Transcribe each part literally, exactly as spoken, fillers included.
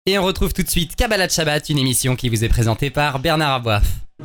Et on retrouve tout de suite Kabbalat Shabbat, une émission qui vous est présentée par Bernard Aboif.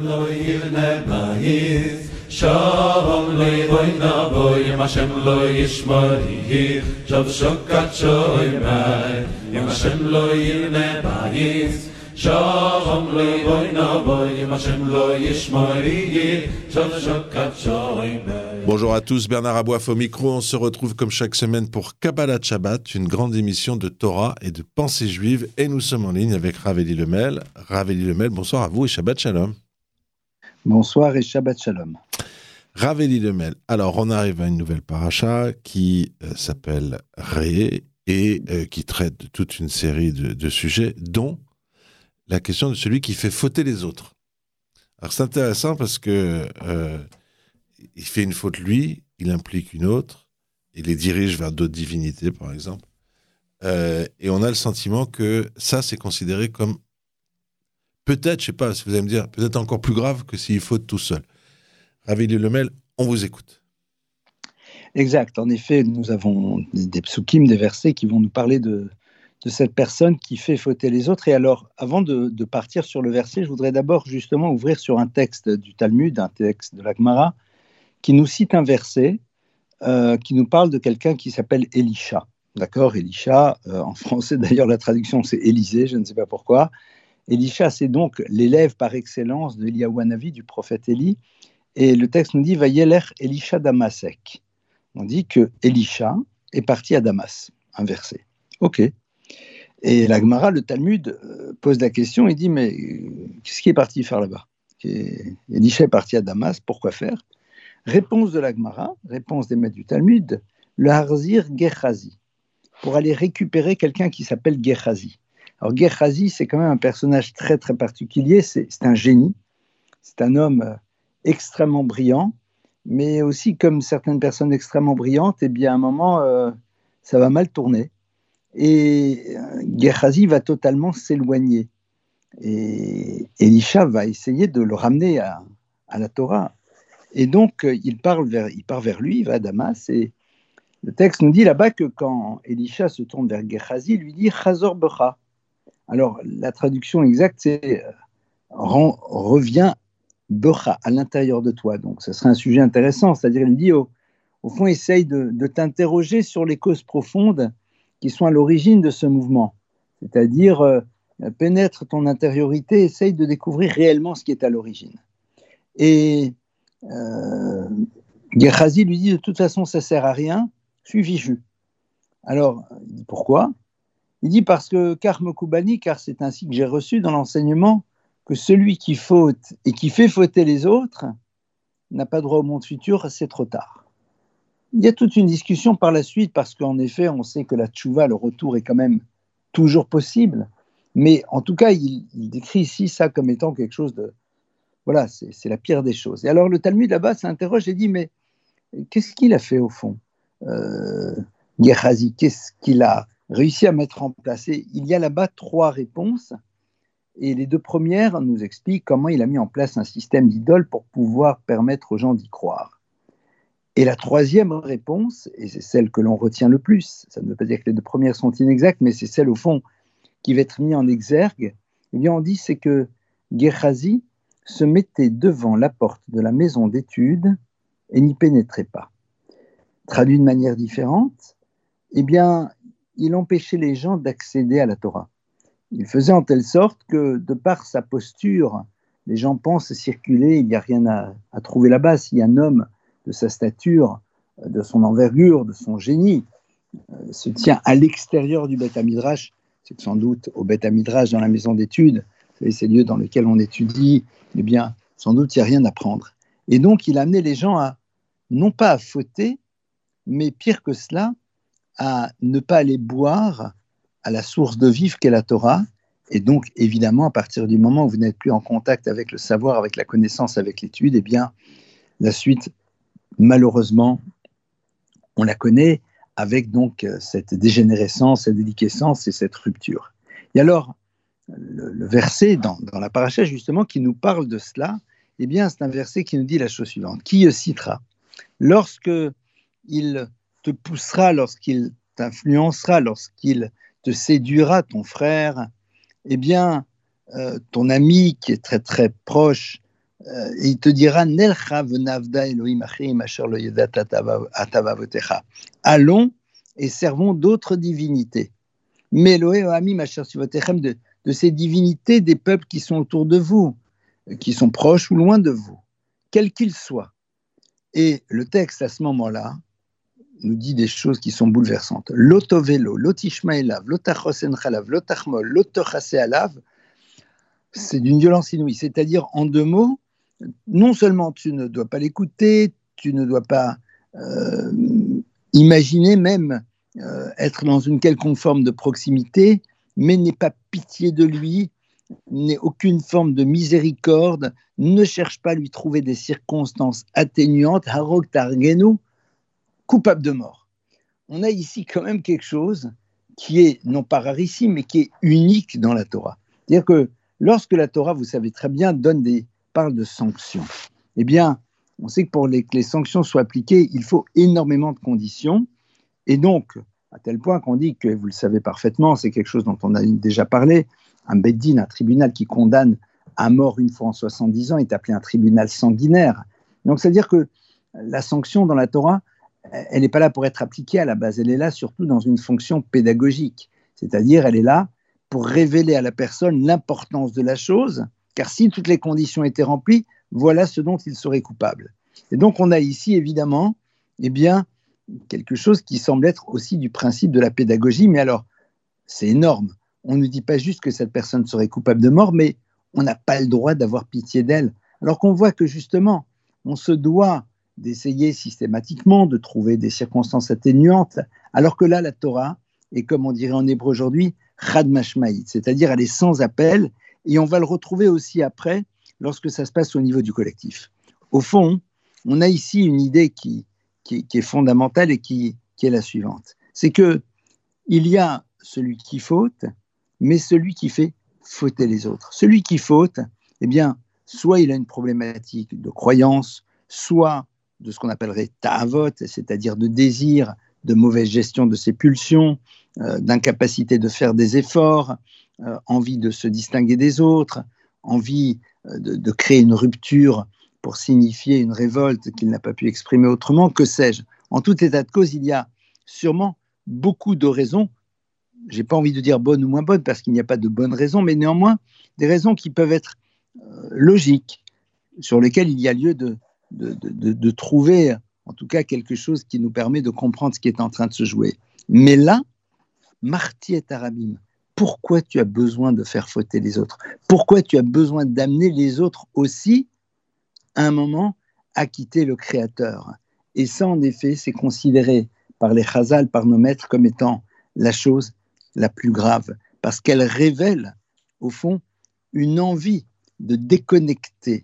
Bonjour à tous, Bernard Aboif au micro. On se retrouve comme chaque semaine pour Kabbalat Shabbat, une grande émission de Torah et de pensée juive. Et nous sommes en ligne avec Rav Eli Lemel. Rav Eli Lemel, bonsoir à vous et Shabbat Shalom. Bonsoir et Shabbat Shalom. Rav Eli Lemel. Alors, on arrive à une nouvelle paracha qui euh, s'appelle Ré et euh, qui traite de toute une série de, de sujets, dont la question de celui qui fait fauter les autres. Alors, c'est intéressant parce que euh, il fait une faute lui, il implique une autre, il les dirige vers d'autres divinités, par exemple. Euh, et on a le sentiment que ça, c'est considéré comme peut-être, je ne sais pas si vous allez me dire, peut-être encore plus grave que s'il faute tout seul. Rav Eli Lemel, on vous écoute. Exact. En effet, nous avons des psukim, des versets qui vont nous parler de, de cette personne qui fait fauter les autres. Et alors, avant de, de partir sur le verset, je voudrais d'abord justement ouvrir sur un texte du Talmud, un texte de la Gemara, qui nous cite un verset euh, qui nous parle de quelqu'un qui s'appelle Elisha. D'accord, Elisha, euh, en français d'ailleurs la traduction c'est Élisée, je ne sais pas pourquoi. Elisha, c'est donc l'élève par excellence de Eliyahu Hanavi, du prophète Élie. Et le texte nous dit « Vayeler Elisha Damasek ». On dit que Elisha est parti à Damas, un verset. Ok. Et la Gemara, le Talmud, euh, pose la question, il dit « Mais euh, qu'est-ce qu'il est parti faire là-bas ?» Elisha est parti à Damas, pourquoi faire ? Réponse de la Gemara, réponse des maîtres du Talmud, le Harzir Gehazi, pour aller récupérer quelqu'un qui s'appelle Gehazi. Alors Gehazi, c'est quand même un personnage très très particulier, c'est, c'est un génie, c'est un homme euh, extrêmement brillant, mais aussi comme certaines personnes extrêmement brillantes, eh bien à un moment, euh, ça va mal tourner. Et euh, Gehazi va totalement s'éloigner. Et Elisha va essayer de le ramener à, à la Torah. Et donc, euh, il, parle vers, il part vers lui, il va à Damas, et le texte nous dit là-bas que quand Elisha se tourne vers Gehazi, il lui dit « Chazor becha ». Alors, la traduction exacte, c'est euh, « reviens becha » à l'intérieur de toi. Donc, ce serait un sujet intéressant, c'est-à-dire, il lui dit au, au fond, essaye de, de t'interroger sur les causes profondes qui sont à l'origine de ce mouvement. C'est-à-dire, euh, pénètre ton intériorité, essaye de découvrir réellement ce qui est à l'origine. Et Euh, Gehazi lui dit de toute façon ça sert à rien, suis fichu. Alors il dit pourquoi ? Il dit parce que car Mekubani, car c'est ainsi que j'ai reçu dans l'enseignement que celui qui faute et qui fait fauter les autres n'a pas droit au monde futur, c'est trop tard. Il y a toute une discussion par la suite parce qu'en effet on sait que la tchouva, le retour est quand même toujours possible, mais en tout cas il, il décrit ici ça comme étant quelque chose de Voilà, c'est, c'est la pire des choses. Et alors le Talmud là-bas s'interroge et dit, mais qu'est-ce qu'il a fait au fond euh, Gehazi, qu'est-ce qu'il a réussi à mettre en place ? Et il y a là-bas trois réponses. Et les deux premières nous expliquent comment il a mis en place un système d'idoles pour pouvoir permettre aux gens d'y croire. Et la troisième réponse, et c'est celle que l'on retient le plus, ça ne veut pas dire que les deux premières sont inexactes, mais c'est celle au fond qui va être mise en exergue, eh bien on dit c'est que Gehazi se mettait devant la porte de la maison d'études et n'y pénétrait pas. Traduit de manière différente, eh bien, il empêchait les gens d'accéder à la Torah. Il faisait en telle sorte que, de par sa posture, les gens pensent circuler, il n'y a rien à, à trouver là-bas. Si un homme de sa stature, de son envergure, de son génie, euh, se tient à l'extérieur du Beth Midrash, c'est sans doute au Beth Midrash, dans la maison d'études, c'est ces lieux dans lesquels on étudie, eh bien, sans doute, il n'y a rien à prendre. Et donc, il a amené les gens à, non pas à fauter, mais pire que cela, à ne pas aller boire à la source de vivre qu'est la Torah. Et donc, évidemment, à partir du moment où vous n'êtes plus en contact avec le savoir, avec la connaissance, avec l'étude, eh bien, la suite, malheureusement, on la connaît avec donc cette dégénérescence, cette déliquescence et cette rupture. Et alors, le, le verset dans, dans la paracha, justement, qui nous parle de cela, eh bien, c'est un verset qui nous dit la chose suivante. Qui citera ? Lorsque il te poussera, lorsqu'il t'influencera, lorsqu'il te séduira, ton frère, eh bien, euh, ton ami qui est très très proche, euh, il te dira Nelcha v'navda Elohim achim asher lo yedat atavavotecha. Allons et servons d'autres divinités. Mais Elohim amim asher sivotechem, de de ces divinités des peuples qui sont autour de vous, qui sont proches ou loin de vous, quels qu'ils soient. Et le texte à ce moment-là nous dit des choses qui sont bouleversantes. Lotovelo, lotishmaelav, lotachosen chalav, lotachmol, lotochase alav, c'est d'une violence inouïe. C'est-à-dire, en deux mots, non seulement tu ne dois pas l'écouter, tu ne dois pas euh, imaginer même euh, être dans une quelconque forme de proximité, mais n'aie pas pitié de lui, n'aie aucune forme de miséricorde, ne cherche pas à lui trouver des circonstances atténuantes, harok targenu, coupable de mort. On a ici quand même quelque chose qui est, non pas rarissime, mais qui est unique dans la Torah. C'est-à-dire que lorsque la Torah, vous savez très bien, donne des, parle de sanctions, eh bien, on sait que pour les, que les sanctions soient appliquées, il faut énormément de conditions. Et donc, à tel point qu'on dit que, vous le savez parfaitement, c'est quelque chose dont on a déjà parlé, un beddin, un tribunal qui condamne à mort une fois en soixante-dix ans est appelé un tribunal sanguinaire. Donc, c'est-à-dire que la sanction dans la Torah, elle n'est pas là pour être appliquée à la base, elle est là surtout dans une fonction pédagogique. C'est-à-dire, elle est là pour révéler à la personne l'importance de la chose, car si toutes les conditions étaient remplies, voilà ce dont il serait coupable. Et donc, on a ici, évidemment, eh bien, quelque chose qui semble être aussi du principe de la pédagogie, mais alors, c'est énorme. On ne dit pas juste que cette personne serait coupable de mort, mais on n'a pas le droit d'avoir pitié d'elle. Alors qu'on voit que, justement, on se doit d'essayer systématiquement de trouver des circonstances atténuantes, alors que là, la Torah est, comme on dirait en hébreu aujourd'hui, chad mashmaït, c'est-à-dire elle est sans appel, et on va le retrouver aussi après, lorsque ça se passe au niveau du collectif. Au fond, on a ici une idée qui, qui, qui est fondamentale et qui, qui est la suivante. C'est qu'il y a celui qui faute, mais celui qui fait fauter les autres. Celui qui faute, eh bien, soit il a une problématique de croyance, soit de ce qu'on appellerait ta'avot, c'est-à-dire de désir, de mauvaise gestion de ses pulsions, euh, d'incapacité de faire des efforts, euh, envie de se distinguer des autres, envie euh, de, de créer une rupture pour signifier une révolte qu'il n'a pas pu exprimer autrement, que sais-je. En tout état de cause, il y a sûrement beaucoup de raisons, je n'ai pas envie de dire bonnes ou moins bonnes, parce qu'il n'y a pas de bonnes raisons, mais néanmoins des raisons qui peuvent être euh, logiques, sur lesquelles il y a lieu de De, de, de trouver en tout cas quelque chose qui nous permet de comprendre ce qui est en train de se jouer. Mais là, Marty et Arabim, pourquoi tu as besoin de faire fauter les autres? Pourquoi tu as besoin d'amener les autres aussi, à un moment, à quitter le Créateur? Et ça, en effet, c'est considéré par les Chazal, par nos maîtres, comme étant la chose la plus grave, parce qu'elle révèle, au fond, une envie de déconnecter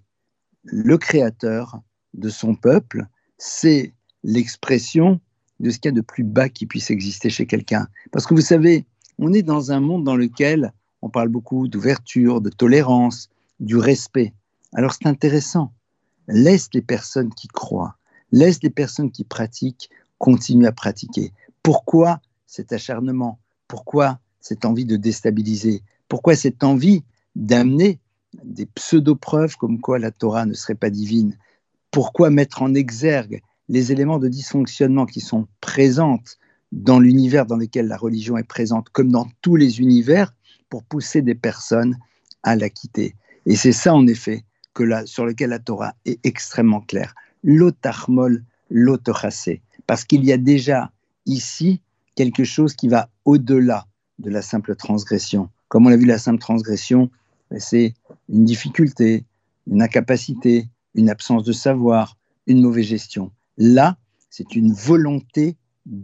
le Créateur de son peuple. C'est l'expression de ce qu'il y a de plus bas qui puisse exister chez quelqu'un. Parce que vous savez, on est dans un monde dans lequel on parle beaucoup d'ouverture, de tolérance, du respect. Alors c'est intéressant. Laisse les personnes qui croient, laisse les personnes qui pratiquent continuer à pratiquer. Pourquoi cet acharnement? Pourquoi cette envie de déstabiliser? Pourquoi cette envie d'amener des pseudo-preuves comme quoi la Torah ne serait pas divine? Pourquoi mettre en exergue les éléments de dysfonctionnement qui sont présents dans l'univers dans lequel la religion est présente, comme dans tous les univers, pour pousser des personnes à la quitter? Et c'est ça, en effet, que la, sur lequel la Torah est extrêmement claire. L'otachmol, l'otochassé. Parce qu'il y a déjà ici quelque chose qui va au-delà de la simple transgression. Comme on l'a vu, la simple transgression, c'est une difficulté, une incapacité, une absence de savoir, une mauvaise gestion. Là, c'est une volonté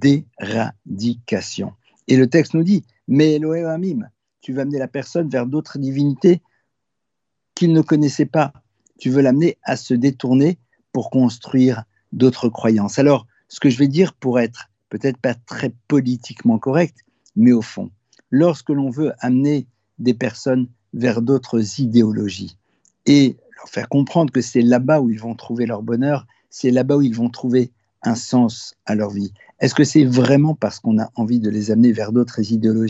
d'éradication. Et le texte nous dit, mais Elohim Amim, tu vas amener la personne vers d'autres divinités qu'il ne connaissait pas. Tu veux l'amener à se détourner pour construire d'autres croyances. Alors, ce que je vais dire pour être peut-être pas très politiquement correct, mais au fond, lorsque l'on veut amener des personnes vers d'autres idéologies et leur faire comprendre que c'est là-bas où ils vont trouver leur bonheur, c'est là-bas où ils vont trouver un sens à leur vie. Est-ce que c'est vraiment parce qu'on a envie de les amener vers d'autres idéologies,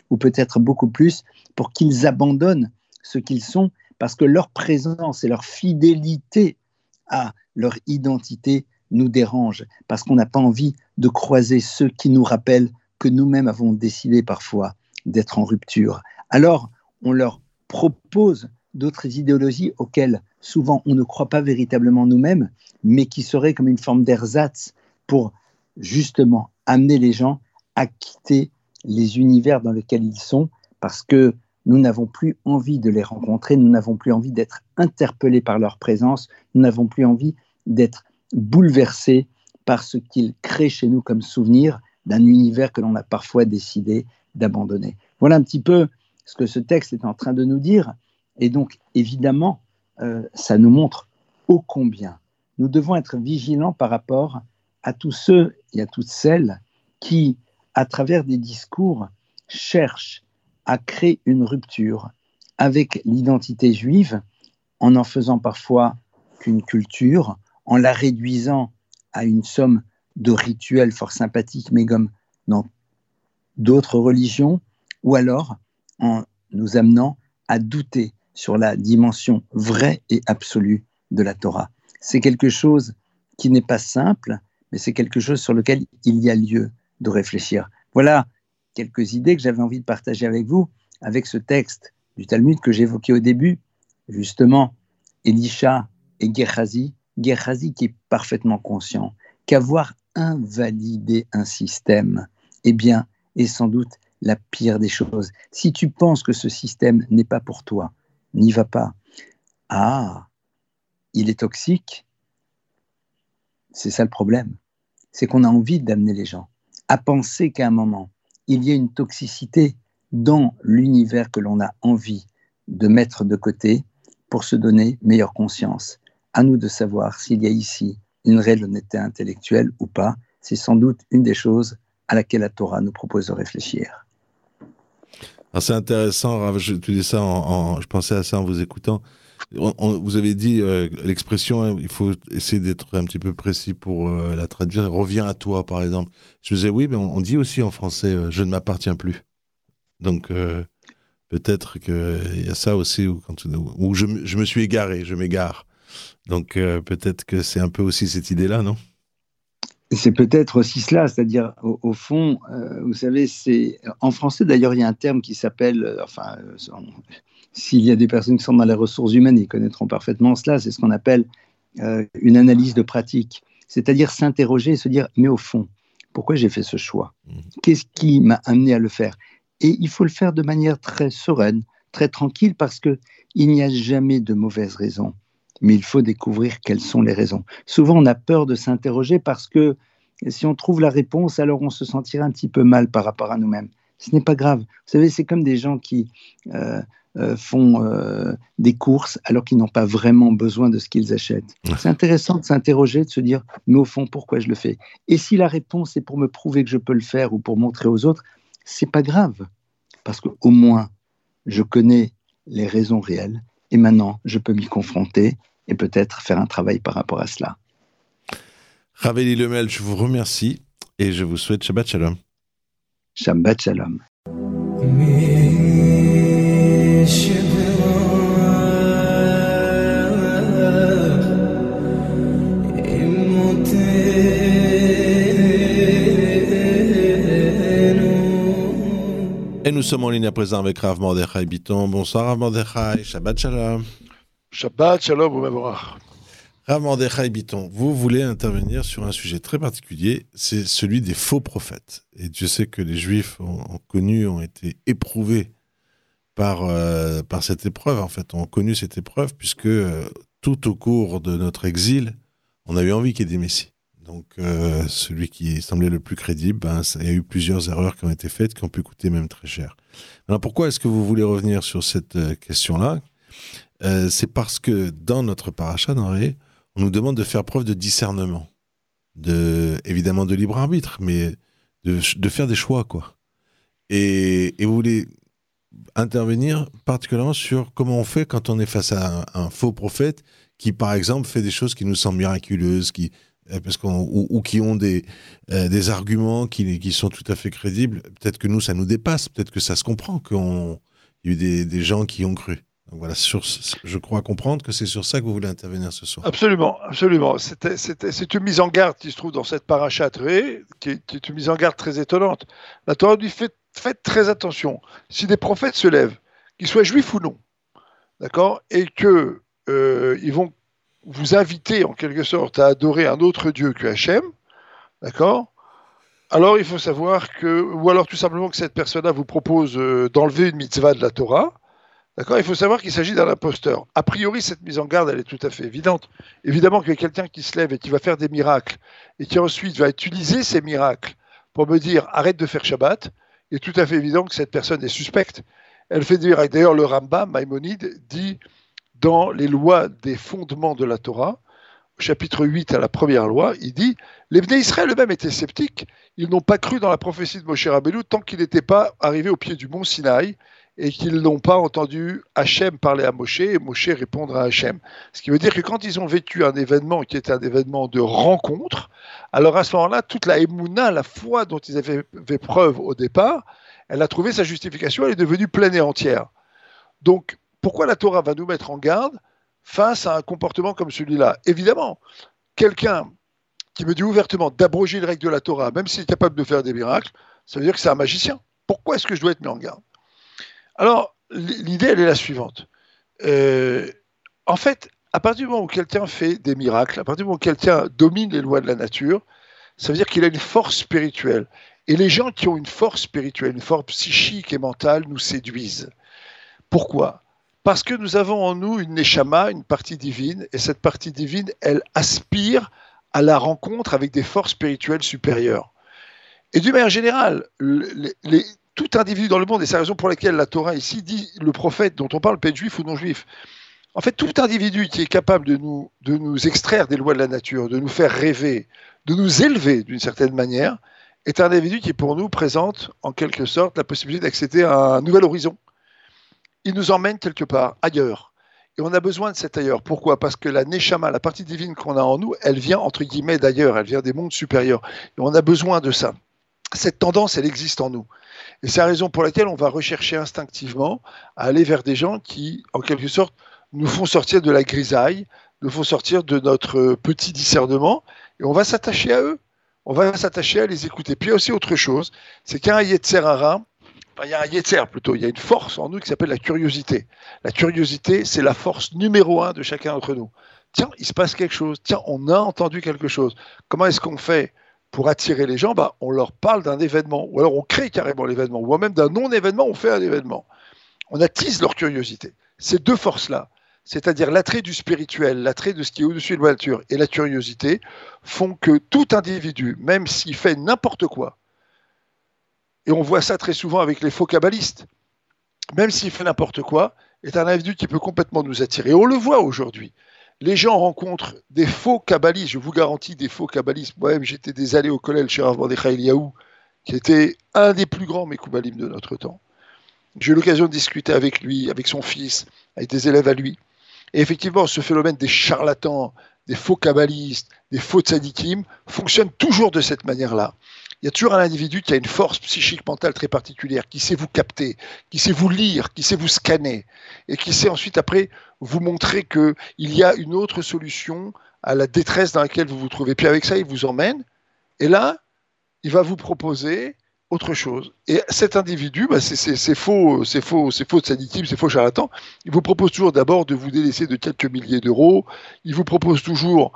ou peut-être beaucoup plus, pour qu'ils abandonnent ce qu'ils sont, parce que leur présence et leur fidélité à leur identité nous dérange, parce qu'on n'a pas envie de croiser ceux qui nous rappellent que nous-mêmes avons décidé parfois d'être en rupture. Alors, on leur propose d'autres idéologies auxquelles souvent on ne croit pas véritablement nous-mêmes, mais qui seraient comme une forme d'ersatz pour justement amener les gens à quitter les univers dans lesquels ils sont, parce que nous n'avons plus envie de les rencontrer, nous n'avons plus envie d'être interpellés par leur présence, nous n'avons plus envie d'être bouleversés par ce qu'ils créent chez nous comme souvenir d'un univers que l'on a parfois décidé d'abandonner. Voilà un petit peu ce que ce texte est en train de nous dire. Et donc, évidemment, euh, ça nous montre ô combien nous devons être vigilants par rapport à tous ceux et à toutes celles qui, à travers des discours, cherchent à créer une rupture avec l'identité juive en en faisant parfois qu'une culture, en la réduisant à une somme de rituels fort sympathiques, mais comme dans d'autres religions, ou alors en nous amenant à douter sur la dimension vraie et absolue de la Torah. C'est quelque chose qui n'est pas simple, mais c'est quelque chose sur lequel il y a lieu de réfléchir. Voilà quelques idées que j'avais envie de partager avec vous, avec ce texte du Talmud que j'évoquais au début, justement, Elisha et Gehazi, Gehazi qui est parfaitement conscient qu'avoir invalidé un système, eh bien, est sans doute la pire des choses. Si tu penses que ce système n'est pas pour toi, n'y va pas. Ah, il est toxique. C'est ça le problème. C'est qu'on a envie d'amener les gens à penser qu'à un moment, il y a une toxicité dans l'univers que l'on a envie de mettre de côté pour se donner meilleure conscience. À nous de savoir s'il y a ici une réelle honnêteté intellectuelle ou pas. C'est sans doute une des choses à laquelle la Torah nous propose de réfléchir. Alors c'est intéressant, Rav, je, tu dis ça, en, en, je pensais à ça en vous écoutant. On, on, vous avez dit euh, l'expression, hein, il faut essayer d'être un petit peu précis pour euh, la traduire. Reviens à toi, par exemple. Je me disais, oui, mais on, on dit aussi en français, euh, je ne m'appartiens plus. Donc euh, peut-être qu'il y a ça aussi où, quand, où je, je me suis égaré, je m'égare. Donc euh, peut-être que c'est un peu aussi cette idée-là, non ? C'est peut-être aussi cela, c'est-à-dire au, au fond, euh, vous savez, c'est en français d'ailleurs il y a un terme qui s'appelle, euh, enfin, euh, on, s'il y a des personnes qui sont dans les ressources humaines, ils connaîtront parfaitement cela. C'est ce qu'on appelle euh, une analyse de pratique, c'est-à-dire s'interroger et se dire, mais au fond, pourquoi j'ai fait ce choix ? Qu'est-ce qui m'a amené à le faire ? Et il faut le faire de manière très sereine, très tranquille, parce que il n'y a jamais de mauvaises raisons. Mais il faut découvrir quelles sont les raisons. Souvent, on a peur de s'interroger parce que si on trouve la réponse, alors on se sentira un petit peu mal par rapport à nous-mêmes. Ce n'est pas grave. Vous savez, c'est comme des gens qui euh, euh, font euh, des courses alors qu'ils n'ont pas vraiment besoin de ce qu'ils achètent. C'est intéressant de s'interroger, de se dire, mais au fond, pourquoi je le fais ? Et si la réponse est pour me prouver que je peux le faire ou pour montrer aux autres, c'est pas grave. Parce qu'au moins, je connais les raisons réelles. Et maintenant, je peux m'y confronter et peut-être faire un travail par rapport à cela. Rav Eli Lemel, je vous remercie et je vous souhaite Shabbat Shalom. Shabbat Shalom. Et nous sommes en ligne à présent avec Rav Mordechai Bitton. Bonsoir Rav Mordechai, Shabbat Shalom. Shabbat Shalom, Rav Rav Mordechai Bitton, vous voulez intervenir sur un sujet très particulier, c'est celui des faux prophètes. Et Dieu sait que les Juifs ont, ont connu, ont été éprouvés par, euh, par cette épreuve, en fait, ont connu cette épreuve, puisque euh, tout au cours de notre exil, on a eu envie qu'il y ait des messies. Donc, euh, celui qui semblait le plus crédible, ben, ça, il y a eu plusieurs erreurs qui ont été faites, qui ont pu coûter même très cher. Alors, pourquoi est-ce que vous voulez revenir sur cette euh, question-là ? euh, C'est parce que dans notre paracha, dans Ré, on nous demande de faire preuve de discernement, de, évidemment de libre arbitre, mais de, de faire des choix, quoi. Et, et vous voulez intervenir particulièrement sur comment on fait quand on est face à un, un faux prophète qui, par exemple, fait des choses qui nous semblent miraculeuses, qui euh, parce qu'on, ou, ou qui ont des, euh, des arguments qui, qui sont tout à fait crédibles. Peut-être que nous, ça nous dépasse, peut-être que ça se comprend, qu'il y a eu des, des gens qui ont cru. Donc voilà, sur, je crois comprendre que c'est sur ça que vous voulez intervenir ce soir. Absolument, absolument. C'était, c'était, c'est une mise en garde qui se trouve dans cette parashat Ré, qui est, qui est une mise en garde très étonnante. La Torah dit faites, faites très attention. Si des prophètes se lèvent, qu'ils soient juifs ou non, d'accord, et que euh, ils vont vous inviter en quelque sorte à adorer un autre Dieu que Hachem, d'accord, alors il faut savoir que, ou alors tout simplement que cette personne-là vous propose euh, d'enlever une mitzvah de la Torah. D'accord, il faut savoir qu'il s'agit d'un imposteur. A priori, cette mise en garde, elle est tout à fait évidente. Évidemment qu'il y a quelqu'un qui se lève et qui va faire des miracles et qui ensuite va utiliser ces miracles pour me dire arrête de faire Shabbat. Il est tout à fait évident que cette personne est suspecte. Elle fait des miracles. D'ailleurs, le Rambam, Maïmonide, dit dans les lois des fondements de la Torah, au chapitre huit à la première loi, il dit les Bnei Israël eux-mêmes étaient sceptiques. Ils n'ont pas cru dans la prophétie de Moshe Rabbeinu tant qu'il n'était pas arrivé au pied du mont Sinaï et qu'ils n'ont pas entendu Hachem parler à Moshe et Moshe répondre à Hachem. Ce qui veut dire que quand ils ont vécu un événement qui était un événement de rencontre, alors à ce moment-là, toute la émouna, la foi dont ils avaient fait preuve au départ, elle a trouvé sa justification, elle est devenue pleine et entière. Donc, pourquoi la Torah va nous mettre en garde face à un comportement comme celui-là? Évidemment, quelqu'un qui me dit ouvertement d'abroger les règles de la Torah, même s'il est capable de faire des miracles, ça veut dire que c'est un magicien. Pourquoi est-ce que je dois être mis en garde? Alors, l'idée, elle est la suivante. Euh, en fait, à partir du moment où quelqu'un fait des miracles, à partir du moment où quelqu'un domine les lois de la nature, ça veut dire qu'il a une force spirituelle. Et les gens qui ont une force spirituelle, une force psychique et mentale, nous séduisent. Pourquoi? Parce que nous avons en nous une neshama, une partie divine, et cette partie divine, elle aspire à la rencontre avec des forces spirituelles supérieures. Et d'une manière générale, les, les tout individu dans le monde, et c'est la raison pour laquelle la Torah ici dit, le prophète dont on parle peut être juif ou non juif. En fait, tout individu qui est capable de nous, de nous extraire des lois de la nature, de nous faire rêver, de nous élever d'une certaine manière, est un individu qui pour nous présente en quelque sorte la possibilité d'accéder à un nouvel horizon. Il nous emmène quelque part, ailleurs. Et on a besoin de cet ailleurs. Pourquoi? Parce que la neshama, la partie divine qu'on a en nous, elle vient entre guillemets d'ailleurs, elle vient des mondes supérieurs. Et on a besoin de ça. Cette tendance, elle existe en nous. Et c'est la raison pour laquelle on va rechercher instinctivement à aller vers des gens qui, en quelque sorte, nous font sortir de la grisaille, nous font sortir de notre petit discernement, et on va s'attacher à eux. On va s'attacher à les écouter. Puis il y a aussi autre chose, c'est qu'il y a un yetzer hara, enfin, il y a un yetzer plutôt, il y a une force en nous qui s'appelle la curiosité. La curiosité, c'est la force numéro un de chacun d'entre nous. Tiens, il se passe quelque chose. Tiens, on a entendu quelque chose. Comment est-ce qu'on fait pour attirer les gens? Bah, on leur parle d'un événement, ou alors on crée carrément l'événement, ou même d'un non-événement, on fait un événement. On attise leur curiosité. Ces deux forces-là, c'est-à-dire l'attrait du spirituel, l'attrait de ce qui est au-dessus de la nature et la curiosité, font que tout individu, même s'il fait n'importe quoi, et on voit ça très souvent avec les faux kabbalistes, même s'il fait n'importe quoi, est un individu qui peut complètement nous attirer. Et on le voit aujourd'hui. Les gens rencontrent des faux kabbalistes, je vous garantis des faux kabbalistes. Moi-même, j'étais des années au collège chez Rav Mordechai Eliaou, qui était un des plus grands Mekoubalim de notre temps. J'ai eu l'occasion de discuter avec lui, avec son fils, avec des élèves à lui. Et effectivement, ce phénomène des charlatans, des faux kabbalistes, des faux tzadikim, fonctionne toujours de cette manière-là. Il y a toujours un individu qui a une force psychique mentale très particulière, qui sait vous capter, qui sait vous lire, qui sait vous scanner, et qui sait ensuite après vous montrer qu'il y a une autre solution à la détresse dans laquelle vous vous trouvez. Puis avec ça, il vous emmène, et là, il va vous proposer autre chose. Et cet individu, bah c'est, c'est, c'est faux, c'est faux, c'est faux tzadikim, c'est faux charlatan. Il vous propose toujours d'abord de vous délaisser de quelques milliers d'euros. Il vous propose toujours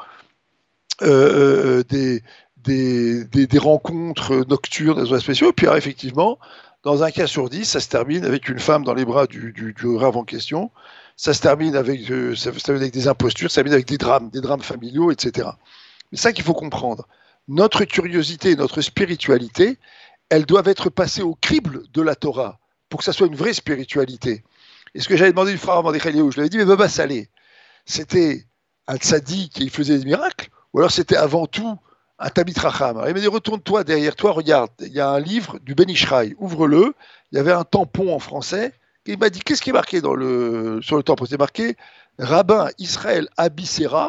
euh, des Des, des, des rencontres nocturnes dans un spéciaux, et puis alors, effectivement, dans un cas sur dix, ça se termine avec une femme dans les bras du, du, du rave en question, ça se termine avec, euh, ça se termine avec des impostures, ça se termine avec des drames, des drames familiaux, et cetera. C'est ça qu'il faut comprendre. Notre curiosité, notre spiritualité, elles doivent être passées au crible de la Torah, pour que ça soit une vraie spiritualité. Et ce que j'avais demandé une fois à Mordechai Eliaou, je lui avais dit, mais Baba Salé, c'était un tzaddik qui faisait des miracles, ou alors c'était avant tout un Tamid Racham. Il m'a dit, retourne-toi derrière toi, regarde, il y a un livre du Ben Ishraï, ouvre-le, il y avait un tampon en français, et il m'a dit, qu'est-ce qui est marqué dans le, sur le tampon? C'est marqué, Rabbin Israël Abissera,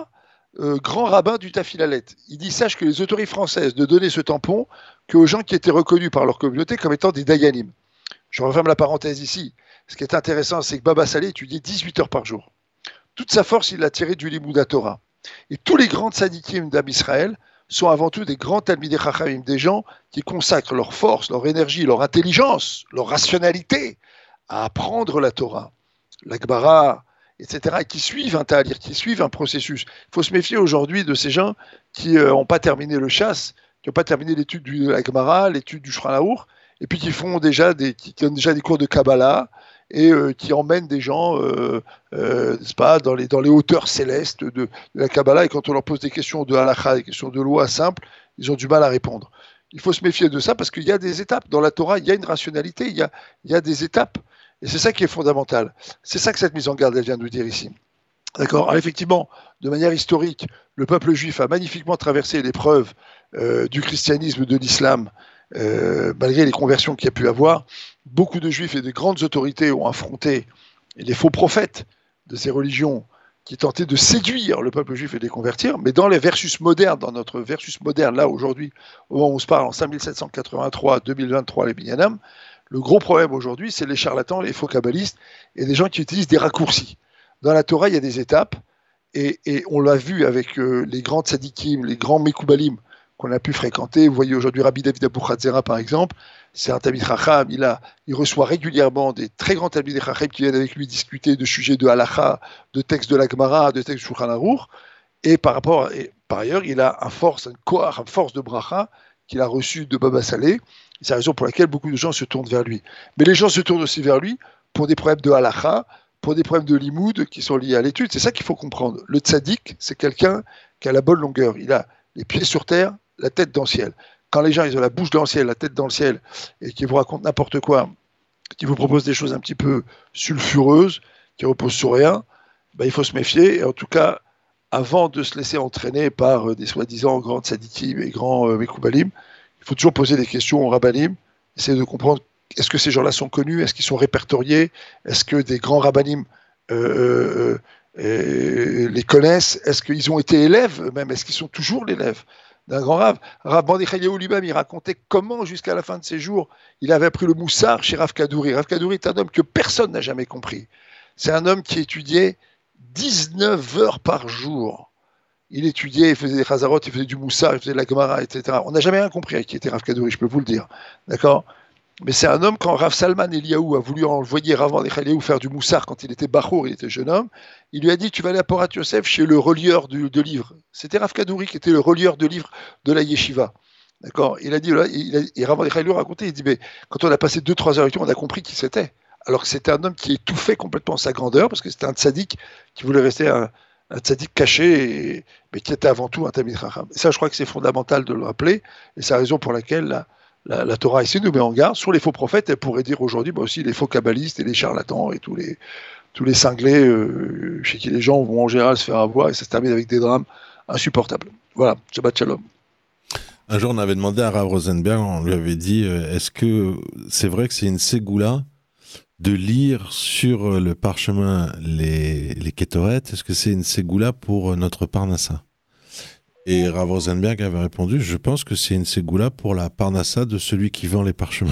euh, grand rabbin du Tafilalet. Il dit, sache que les autorités françaises ne donnaient ce tampon qu'aux gens qui étaient reconnus par leur communauté comme étant des dayanim. Je referme la parenthèse ici. Ce qui est intéressant, c'est que Baba Saleh étudiait dix-huit heures par jour. Toute sa force, il l'a tirée du Limouda Torah. Et tous les grands tzadikim d'Am Israël sont avant tout des grands talmidei chachamim, des gens qui consacrent leur force, leur énergie, leur intelligence, leur rationalité à apprendre la Torah, la Gemara, et cetera, et qui suivent un talir, qui suivent un processus. Il faut se méfier aujourd'hui de ces gens qui n'ont euh, pas terminé le chasse, qui n'ont pas terminé l'étude de la Gemara, l'étude du Shulchan Aruch, et puis qui font déjà des, qui donnent déjà des cours de Kabbalah, et euh, qui emmènent des gens, euh, euh, n'est-ce pas, dans les, dans les hauteurs célestes de, de la Kabbalah, et quand on leur pose des questions de halakha, des questions de loi simples, ils ont du mal à répondre. Il faut se méfier de ça parce qu'il y a des étapes. Dans la Torah, il y a une rationalité, il y a, il y a des étapes, et c'est ça qui est fondamental. C'est ça que cette mise en garde, elle vient de nous dire ici. D'accord. Alors effectivement, de manière historique, le peuple juif a magnifiquement traversé l'épreuve euh, du christianisme, de l'islam, euh, malgré les conversions qu'il y a pu avoir. Beaucoup de juifs et de grandes autorités ont affronté les faux prophètes de ces religions qui tentaient de séduire le peuple juif et de les convertir. Mais dans les versus modernes, dans notre versus moderne, là aujourd'hui, au moment où on se parle, en cinq mille sept cent quatre-vingt-trois deux mille vingt-trois, les Binyanam, le gros problème aujourd'hui, c'est les charlatans, les faux kabbalistes et des gens qui utilisent des raccourcis. Dans la Torah, il y a des étapes, et, et on l'a vu avec euh, les grands tzadikim, les grands mekoubalim qu'on a pu fréquenter. Vous voyez aujourd'hui Rabbi David Abuchatzera, par exemple, c'est un Talmid Chacham, il, a, il reçoit régulièrement des très grands Talmidei Chacham qui viennent avec lui discuter de sujets de halakha, de textes de la Gemara, de textes du Shulchan Aruch, et par, rapport, et par ailleurs, il a un force, un koach, une force de bracha qu'il a reçu de Baba Saleh. C'est la raison pour laquelle beaucoup de gens se tournent vers lui. Mais les gens se tournent aussi vers lui pour des problèmes de halakha, pour des problèmes de limoud qui sont liés à l'étude. C'est ça qu'il faut comprendre. Le tzaddik, c'est quelqu'un qui a la bonne longueur. Il a les pieds sur terre, la tête dans le ciel. Quand les gens ils ont la bouche dans le ciel, la tête dans le ciel, et qui vous racontent n'importe quoi, qui vous proposent des choses un petit peu sulfureuses, qui reposent sur rien, ben, il faut se méfier. Et en tout cas, avant de se laisser entraîner par des soi-disant grands tzadikim et grands euh, mekoubalim, il faut toujours poser des questions aux rabbanim, essayer de comprendre est-ce que ces gens-là sont connus, est-ce qu'ils sont répertoriés, est-ce que des grands rabbanim euh, euh, les connaissent, est-ce qu'ils ont été élèves eux-mêmes, est-ce qu'ils sont toujours l'élève d'un grand rave. Rav Mordechai Eliyahu lui-même, il racontait comment, jusqu'à la fin de ses jours, il avait appris le moussar chez Rav Kadouri. Rav Kadouri est un homme que personne n'a jamais compris. C'est un homme qui étudiait dix-neuf heures par jour. Il étudiait, il faisait des chazarot, il faisait du moussar, il faisait de la gemara, et cetera. On n'a jamais rien compris avec qui était Rav Kadouri, je peux vous le dire. D'accord ? Mais c'est un homme, quand Rav Salman Eliyahu a voulu envoyer Rav Mordechai Eliyahu faire du moussar quand il était bachour, il était jeune homme, il lui a dit, tu vas aller à Porat Yosef chez le relieur de, de livres. C'était Rav Kadouri qui était le relieur de livres de la yeshiva. D'accord ? Il a dit, là, il a, et Rav Mordechai Eliyahu a raconté, il dit, mais quand on a passé deux trois heures avec lui, on a compris qui c'était. Alors que c'était un homme qui étouffait complètement sa grandeur, parce que c'était un tzaddik qui voulait rester un, un tzaddik caché, et, mais qui était avant tout un Talmid Chacham. Et ça, je crois que c'est fondamental de le rappeler, et c'est la raison pour laquelle là, La, la Torah ici nous met en garde sur les faux prophètes. Elle pourrait dire aujourd'hui bah aussi les faux kabbalistes et les charlatans et tous les, tous les cinglés euh, chez qui les gens vont en général se faire avoir et ça se termine avec des drames insupportables. Voilà, Shabbat Shalom. Un jour, on avait demandé à Rav Rosenberg, on lui avait dit euh, est-ce que c'est vrai que c'est une ségoula de lire sur le parchemin les, les Kétoret? Est-ce que c'est une ségoula pour notre Parnassa? Et Rav Rosenberg avait répondu, je pense que c'est une ségoula pour la parnassa de celui qui vend les parchemins.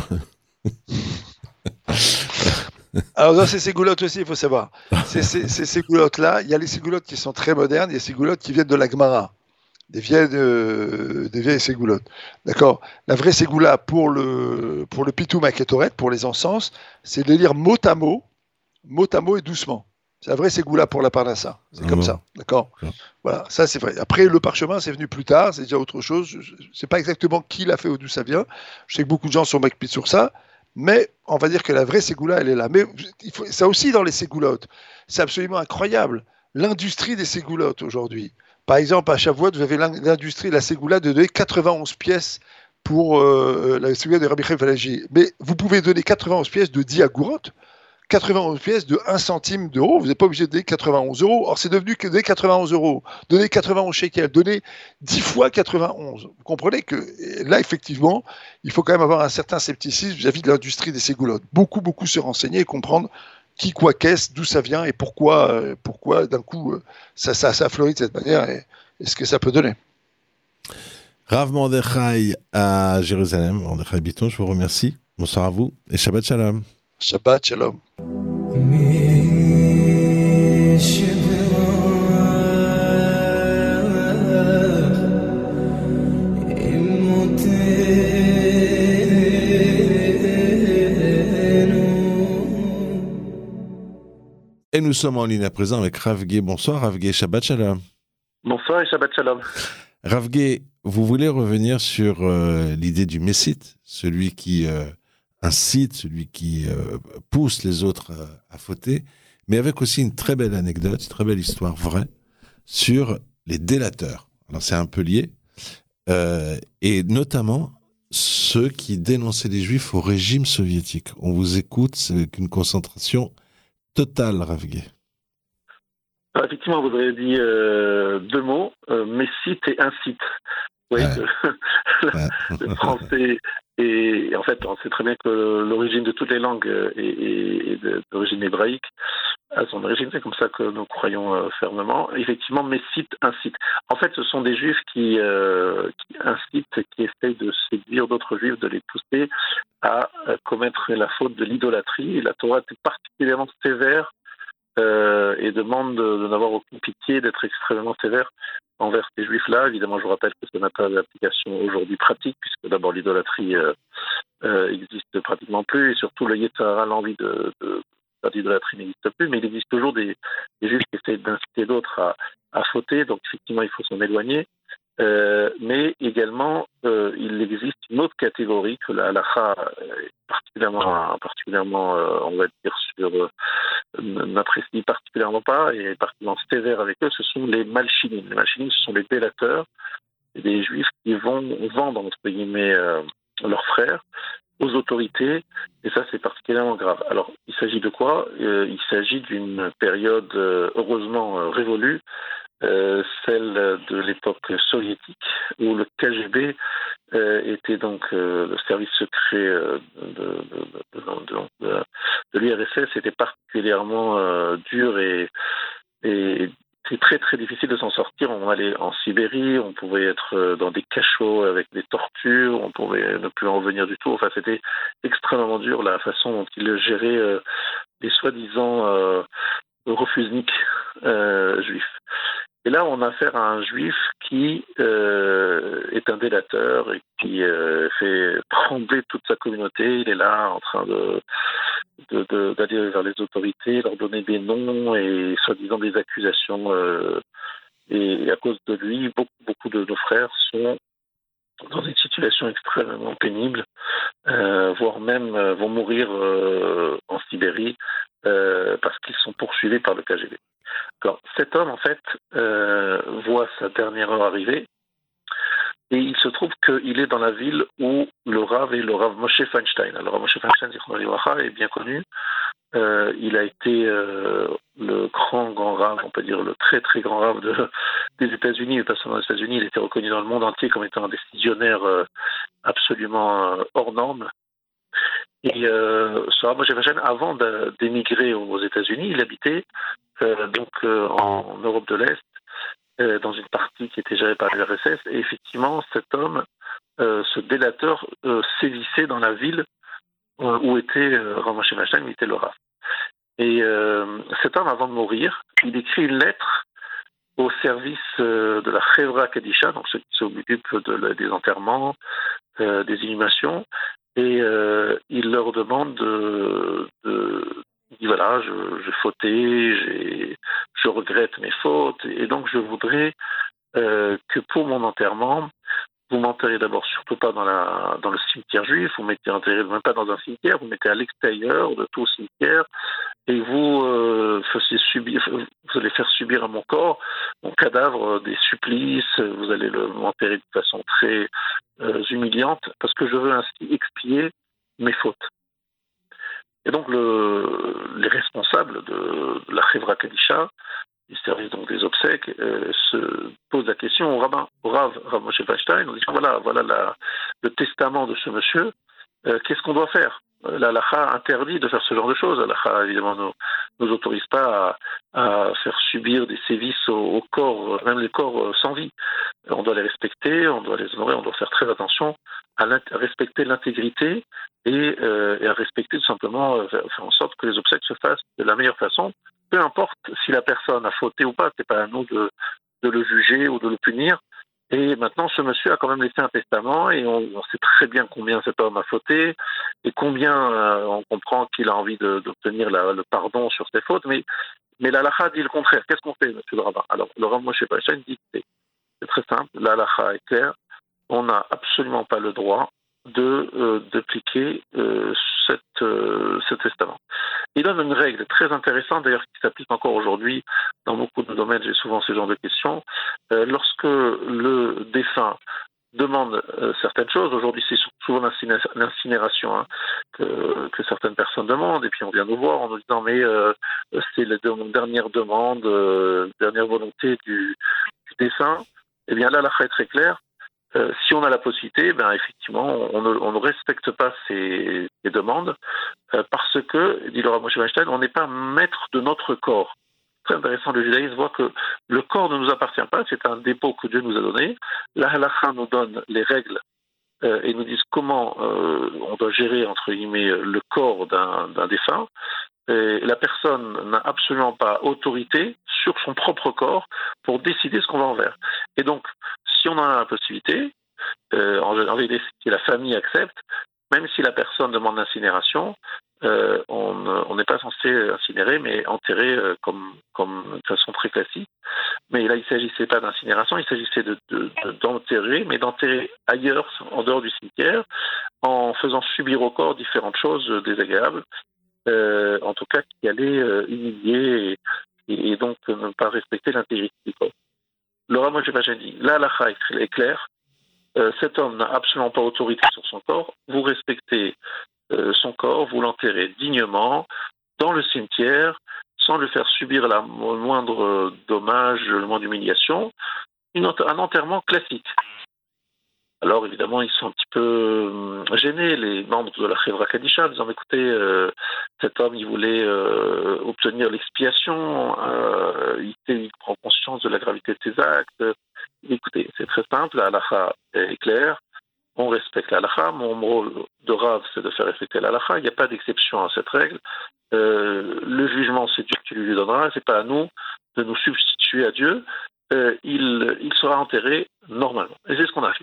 Alors dans ces ségoulottes aussi, il faut savoir, ces, ces, ces ségoulottes-là, il y a les ségoulottes qui sont très modernes, il y a les ségoulottes qui viennent de la Gemara, des vieilles, euh, des vieilles ségoulottes. D'accord ? La vraie ségoula pour le, pour le Pitoum à Kétoret, pour les encens, c'est de les lire mot à mot, mot à mot et doucement. C'est la vraie ségoula pour la parnassa. C'est ah comme bon. ça, d'accord ah. Voilà, ça c'est vrai. Après, le parchemin, c'est venu plus tard, c'est déjà autre chose. Je ne sais pas exactement qui l'a fait ou d'où ça vient. Je sais que beaucoup de gens sont macpis sur ça, mais on va dire que la vraie ségoula, elle est là. Mais il faut, ça aussi dans les ségoulottes, c'est absolument incroyable. L'industrie des ségoulottes aujourd'hui. Par exemple, à Shavuot, vous avez l'industrie, la ségoula, de donner quatre-vingt-onze pièces pour euh, la ségoula de Rabbi Chaim Falaji. Mais vous pouvez donner quatre-vingt-onze pièces de dix agourot, quatre-vingt-onze pièces de un centime d'euro, vous n'êtes pas obligé de donner quatre-vingt-onze euros. Or, c'est devenu que donner quatre-vingt-onze euros, donner quatre-vingt-onze shekels, donner dix fois quatre-vingt-onze. Vous comprenez que là, effectivement, il faut quand même avoir un certain scepticisme vis-à-vis de l'industrie des ségoulottes. Beaucoup, beaucoup se renseigner et comprendre qui, quoi, qu'est-ce, d'où ça vient et pourquoi, euh, pourquoi d'un coup, euh, ça, ça, ça fleurit de cette manière. Et et ce que ça peut donner. Rav Mordechai à Jérusalem, Mordechai Bitton, je vous remercie. Bonsoir à vous et Shabbat Shalom. Shabbat Shalom. Et nous sommes en ligne à présent avec Rav Gué. Bonsoir Rav Gué, Shabbat Shalom. Bonsoir et Shabbat Shalom. Rav Gué, vous voulez revenir sur euh, l'idée du Messite, celui qui euh, incite, celui qui euh, pousse les autres euh, à fauter, mais avec aussi une très belle anecdote, une très belle histoire vraie sur les délateurs. Alors c'est un peu lié, euh, et notamment ceux qui dénonçaient les Juifs au régime soviétique. On vous écoute, c'est une concentration totale, Rav Gué. Alors, effectivement, vous avez dit euh, deux mots, euh, Messite et incite. Vous voyez Ouais. que le, le français, et en fait, on sait très bien que l'origine de toutes les langues est, est, est d'origine hébraïque. À son origine, c'est comme ça que nous croyons euh, fermement. Effectivement, Messite, incite. En fait, ce sont des Juifs qui, euh, qui incitent, qui essayent de séduire d'autres Juifs, de les pousser à euh, commettre la faute de l'idolâtrie. Et la Torah est particulièrement sévère Euh, et demande de, de n'avoir aucune pitié, d'être extrêmement sévère envers ces juifs-là. Évidemment, je vous rappelle que ça n'a pas d'application aujourd'hui pratique, puisque d'abord l'idolâtrie euh, euh, existe pratiquement plus, et surtout le Yetzer Hara, l'envie de, de faire d'idolâtrie n'existe plus, mais il existe toujours des, des juifs qui essaient d'inciter d'autres à, à fauter, donc effectivement il faut s'en éloigner. Euh, mais également, euh, il existe une autre catégorie que la halakha est particulièrement, particulièrement euh, on va dire, sur, euh, n'apprécie particulièrement pas et est particulièrement sévère avec eux, ce sont les malchinim. Les malchinim, ce sont les délateurs, des juifs qui vont vendre, entre guillemets, euh, leurs frères aux autorités, et ça c'est particulièrement grave. Alors, il s'agit de quoi ? euh, Il s'agit d'une période euh, heureusement euh, révolue, Euh, celle de l'époque soviétique, où le K G B euh, était donc euh, le service secret euh, de, de, de, de, de, de l'U R S S, était particulièrement euh, dur et, et c'est très très difficile de s'en sortir. On allait en Sibérie, on pouvait être dans des cachots avec des tortures, on pouvait ne plus en revenir du tout. Enfin, c'était extrêmement dur la façon dont ils géraient euh, les soi-disant euh, refusniks euh, juifs. Et là, on a affaire à un juif qui euh, est un délateur et qui euh, fait trembler toute sa communauté. Il est là en train de, de, de, d'aller vers les autorités, leur donner des noms et soi-disant des accusations. Euh, et, et à cause de lui, beaucoup, beaucoup de nos frères sont dans une situation extrêmement pénible, euh, voire même euh, vont mourir euh, en Sibérie euh, parce qu'ils sont poursuivis par le K G B. Alors, cet homme, en fait, euh, voit sa dernière heure arriver et il se trouve qu'il est dans la ville où le Rav est le Rav Moshe Feinstein. Alors, Moshe Feinstein est bien connu. Euh, il a été euh, le grand, grand Rav, on peut dire le très, très grand Rav de, des États-Unis, mais pas seulement des États-Unis. Il était reconnu dans le monde entier comme étant un décisionnaire euh, absolument euh, hors norme. Et euh, ce Rav Moshe Feinstein, avant de, d'émigrer aux États-Unis, il habitait Euh, donc euh, en Europe de l'Est, euh, dans une partie qui était gérée par l'U R S S, et effectivement cet homme, euh, ce délateur, euh, sévissait dans la ville euh, où était euh, Rav Moshe Feinstein, où était le Rav. Et euh, cet homme, avant de mourir, il écrit une lettre au service euh, de la Chevra Kadisha, donc ceux qui s'occupent de, de, des enterrements, euh, des inhumations, et euh, il leur demande de, de il dit voilà, je, je fautais, j'ai, je regrette mes fautes, et donc je voudrais euh, que pour mon enterrement, vous m'enterrez d'abord surtout pas dans, la, dans le cimetière juif, vous mettez enterré même pas dans un cimetière, vous mettez à l'extérieur de tout cimetière, et vous, euh, faisiez subir, vous allez faire subir à mon corps, mon cadavre, des supplices, vous allez le, m'enterrer de façon très euh, humiliante, parce que je veux ainsi expier mes fautes. Et donc le, les responsables de, de la Chevra Kadisha, du service donc des obsèques, euh, se posent la question au rabbin, au Rav, Rav Moshe Feinstein, en disant voilà, voilà la, le testament de ce monsieur, euh, qu'est-ce qu'on doit faire ? La halakha interdit de faire ce genre de choses. La halakha, évidemment, ne nous autorise pas à, à faire subir des sévices au, au corps, même les corps sans vie. On doit les respecter, on doit les honorer, on doit faire très attention à, à respecter l'intégrité et, euh, et à respecter tout simplement, euh, faire en sorte que les obsèques se fassent de la meilleure façon, peu importe si la personne a fauté ou pas, c'est pas à nous de, de le juger ou de le punir. Et maintenant, ce monsieur a quand même laissé un testament et on, on sait très bien combien cet homme a fauté et combien euh, on comprend qu'il a envie de, d'obtenir la, le pardon sur ses fautes. Mais, mais la halakha dit le contraire. Qu'est-ce qu'on fait, monsieur le rabbin? Alors, le rabbin Moshe Feinstein dit que c'est, c'est très simple. La halakha est claire. On n'a absolument pas le droit de euh, d'appliquer euh, cette, euh, ce testament. Il donne une règle très intéressante, d'ailleurs, qui s'applique encore aujourd'hui dans beaucoup de domaines. J'ai souvent ce genre de questions. Euh, lorsque le défunt demande euh, certaines choses, aujourd'hui c'est souvent l'incinération hein, que, que certaines personnes demandent, et puis on vient nous voir en nous disant mais euh, c'est la de, dernière demande, euh, dernière volonté du, du défunt. Eh bien là, la halakha est très claire. Euh, si on a la possibilité, ben effectivement, on ne, on ne respecte pas ces, ces demandes euh, parce que, dit le Rav Moshe Feinstein, on n'est pas maître de notre corps. Très intéressant, le judaïsme voit que le corps ne nous appartient pas, c'est un dépôt que Dieu nous a donné. La halakha nous donne les règles euh, et nous dit comment euh, on doit gérer, entre guillemets, le corps d'un, d'un défunt. Et la personne n'a absolument pas autorité sur son propre corps pour décider ce qu'on va en faire. Et donc, si on en a la possibilité, euh, en, en vérité, si la famille accepte, même si la personne demande l'incinération, euh, on n'est pas censé incinérer, mais enterrer euh, comme, comme de façon très classique. Mais là, il ne s'agissait pas d'incinération, il s'agissait de, de, de, d'enterrer, mais d'enterrer ailleurs, en dehors du cimetière, en faisant subir au corps différentes choses désagréables. Euh, en tout cas qui allait euh, humilier et, et, et donc euh, ne pas respecter l'intégrité du corps. Le Rav Moshe Feinstein dit, la halakha est claire, euh, cet homme n'a absolument pas autorité sur son corps, vous respectez euh, son corps, vous l'enterrez dignement dans le cimetière, sans le faire subir la moindre dommage, le moindre humiliation, une, un enterrement classique. Alors évidemment, ils sont un petit peu gênés, les membres de la Chevra Kadisha, en disant écoutez, euh, cet homme, il voulait euh, obtenir l'expiation, euh, il, il prend conscience de la gravité de ses actes. Écoutez, c'est très simple, la halakha est claire, on respecte la halakha, mon rôle de Rav, c'est de faire respecter la halakha, il n'y a pas d'exception à cette règle. Euh, le jugement, c'est Dieu qui lui donnera, c'est pas à nous de nous substituer à Dieu, euh, il, il sera enterré normalement. Et c'est ce qu'on a fait.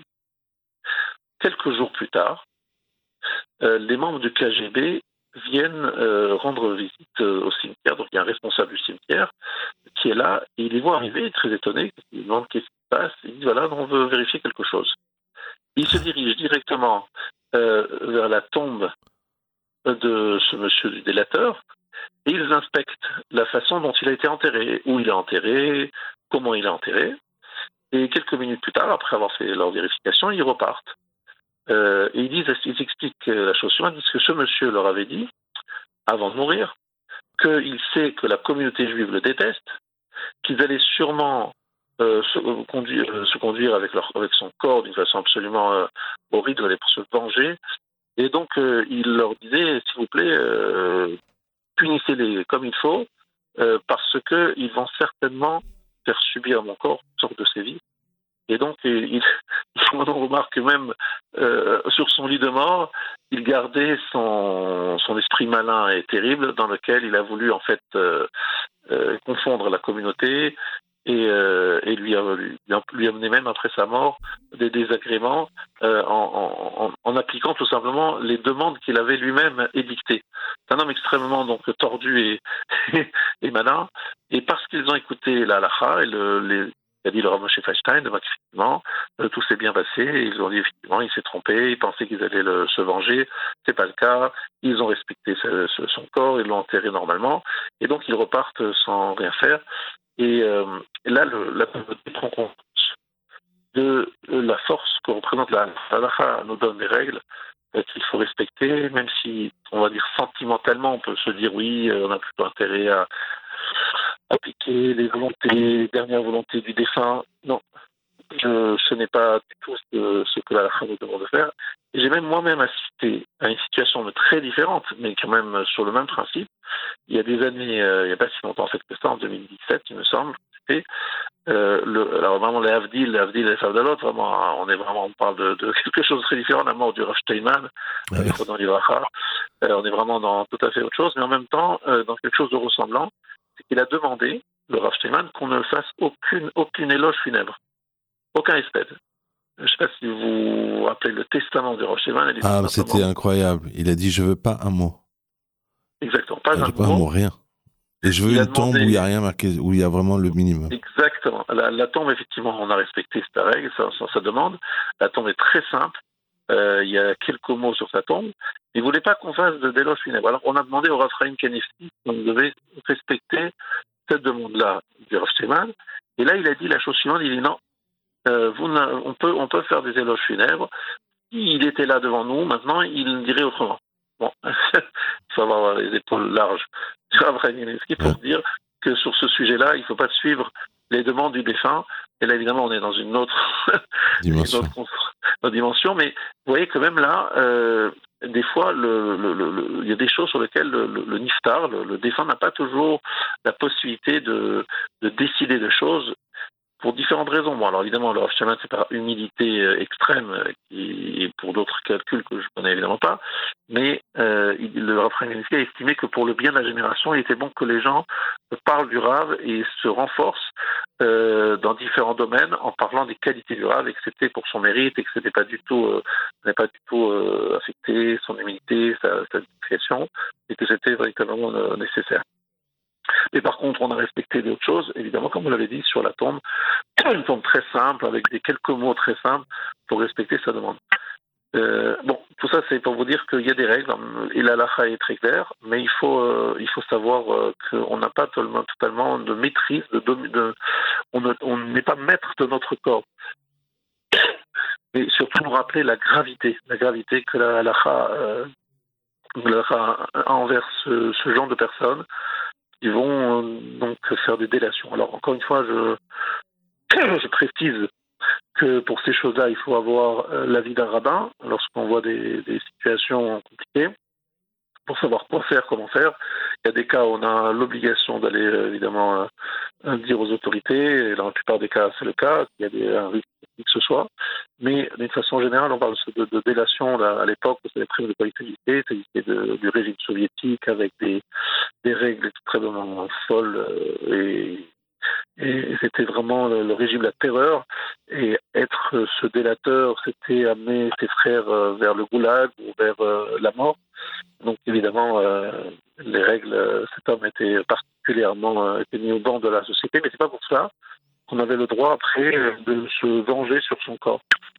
Quelques jours plus tard, euh, les membres du K G B viennent euh, rendre visite euh, au cimetière. Donc il y a un responsable du cimetière qui est là, et il les voit arriver, très étonné, il demande qu'est-ce qui se passe, il dit voilà, on veut vérifier quelque chose. Il se dirige directement euh, vers la tombe de ce monsieur du délateur, et ils inspectent la façon dont il a été enterré, où il est enterré, comment il est enterré, et quelques minutes plus tard, après avoir fait leur vérification, ils repartent. Euh, et ils disent, ils expliquent la chose suivante, ils disent que ce monsieur leur avait dit, avant de mourir, qu'il sait que la communauté juive le déteste, qu'ils allaient sûrement euh, se, euh, conduire, euh, se conduire avec, leur, avec son corps d'une façon absolument euh, horrible, ils allaient pour se venger, et donc euh, il leur disait, s'il vous plaît, euh, punissez-les comme il faut, euh, parce qu'ils vont certainement faire subir à mon corps une sorte de sévices. Et donc, il, on remarque que même euh, sur son lit de mort, il gardait son, son esprit malin et terrible dans lequel il a voulu en fait euh, euh, confondre la communauté et, euh, et lui, lui, lui amener même après sa mort des désagréments euh, en, en, en appliquant tout simplement les demandes qu'il avait lui-même édictées. C'est un homme extrêmement donc tordu et, et, et malin, et parce qu'ils ont écouté la halakha et le, les il a dit le Rav Moshe Feinstein, effectivement, euh, tout s'est bien passé, ils ont dit effectivement, il s'est trompé, ils pensaient qu'ils allaient le, se venger, c'est pas le cas, ils ont respecté ce, ce, son corps, ils l'ont enterré normalement, et donc ils repartent sans rien faire, et, euh, et là, le, la communauté prend compte de la force que représente la halakha, nous donne des règles euh, qu'il faut respecter, même si, on va dire sentimentalement, on peut se dire oui, on a plutôt intérêt à appliquer les volontés, les dernières volontés du défunt. Non, je, ce n'est pas du tout ce, ce que la halakha nous demande de faire. Et j'ai même moi-même assisté à une situation très différente, mais quand même sur le même principe. il y a des années, euh, il n'y a pas si longtemps en fait que ça, en deux mille dix-sept, il me semble, c'était euh, le, alors vraiment les Havdil, les Havdil et les Favdalot, vraiment, on est vraiment, on parle de, de quelque chose de très différent, la mort du Rav Steinman, Ouais. euh, dans l'Ivracha, euh, on est vraiment dans tout à fait autre chose, mais en même temps, euh, dans quelque chose de ressemblant, c'est qu'il a demandé, le Rav Steinman, qu'on ne fasse aucune, aucune éloge funèbre, aucun espèce. Je ne sais pas si vous vous rappelez le testament du Rav Steinman. il dit Ah, tout c'était simplement- incroyable. Il a dit, je veux pas un mot. Exactement, pas je un veux pas un mot. mot, rien. Et je veux Il a une tombe demandé- où il n'y a rien marqué, où il y a vraiment le minimum. Exactement. La, la tombe, effectivement, on a respecté cette règle, sa, sa, sa demande. La tombe est très simple. Euh, il y a quelques mots sur sa tombe. Il ne voulait pas qu'on fasse de d'éloge funèbre. Alors, on a demandé au Rav Chaim Kanievski qu'on devait respecter cette demande-là du Rav Steinman. Et là, il a dit la chose suivante, il dit non, euh, vous on, peut, on peut faire des éloges funèbres. Il était là devant nous, maintenant, il dirait autrement. Bon, il faut avoir les épaules larges du Rav Chaim Kanievski pour Ouais. dire que sur ce sujet-là, il ne faut pas suivre les demandes du défunt. Et là, évidemment, on est dans une autre, Dimension. une autre, autre dimension. Mais vous voyez que même là, euh, des fois, le, le, le, le, il y a des choses sur lesquelles le, le, le niftar, le, le défunt, n'a pas toujours la possibilité de, de décider de choses pour différentes raisons. Bon, alors évidemment, le Rav Steinman, c'est par humilité euh, extrême, euh, qui, et pour d'autres calculs que je connais évidemment pas, mais euh, il, le Rav Chaim Kanievski a estimé que pour le bien de la génération, il était bon que les gens parlent du Rav et se renforcent euh, dans différents domaines en parlant des qualités du Rav, et que c'était pour son mérite et que c'était pas du tout, euh, n'avait pas du tout euh, affecté son humilité, sa, sa discrétion, et que c'était véritablement euh, nécessaire. Et par contre, on a respecté d'autres choses, évidemment, comme vous l'avez dit, sur la tombe, une tombe très simple, avec des quelques mots très simples, pour respecter sa demande. Euh, bon, tout ça, c'est pour vous dire qu'il y a des règles, et la halakha est très claire, mais il faut, euh, il faut savoir euh, qu'on n'a pas totalement, totalement de maîtrise, de, de, de, on, ne, on n'est pas maître de notre corps. Et surtout nous rappeler la gravité, la gravité que la halakha, euh, la halakha a envers ce, ce genre de personnes, qui vont euh, donc faire des délations. Alors encore une fois, je, je précise que pour ces choses-là, il faut avoir euh, l'avis d'un rabbin lorsqu'on voit des, des situations compliquées, pour savoir quoi faire, comment faire. Il y a des cas où on a l'obligation d'aller euh, évidemment euh, dire aux autorités, et dans la plupart des cas, c'est le cas, il y a des, un risque que ce soit. Mais d'une façon générale, on parle de, de délation là, à l'époque, c'est les primes de collectivité, c'était de, du régime soviétique avec des, des règles extrêmement folles euh, et, et c'était vraiment le, le régime de la terreur. Et être ce délateur, c'était amener ses frères euh, vers le goulag ou vers euh, la mort. Donc évidemment, euh, les règles, euh, cet homme était particulièrement euh, était mis au banc de la société, mais c'est pas pour ça qu'on avait le droit après de se venger sur son corps.